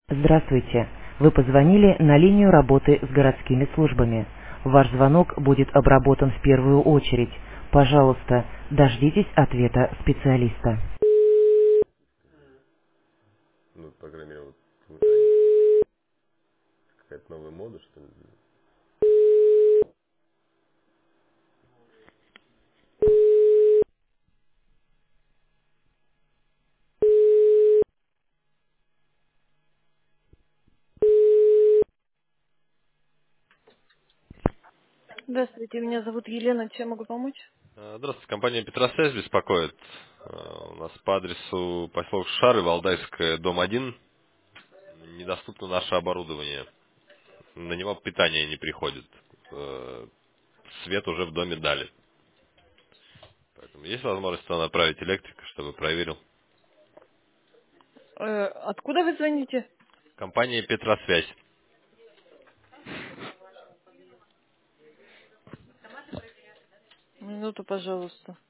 Здравствуйте. Вы позвонили на линию работы с городскими службами. Ваш звонок будет обработан в первую очередь. Пожалуйста, дождитесь ответа специалиста. Ну, по крайней мере, вот они какая-то новая мода, что ли? Здравствуйте, меня зовут Елена. Чем могу помочь? Здравствуйте, компания Петросвязь беспокоит. У нас по адресу поселок Шары, Валдайская, дом 1, недоступно наше оборудование. На него питание не приходит. Свет уже в доме дали. Поэтому есть возможность туда направить электрика, чтобы проверил. Откуда вы звоните? Компания Петросвязь. Минуту, пожалуйста.